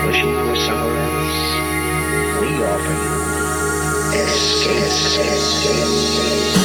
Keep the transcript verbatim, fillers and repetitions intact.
wishing for somewhere else, we offer you escape.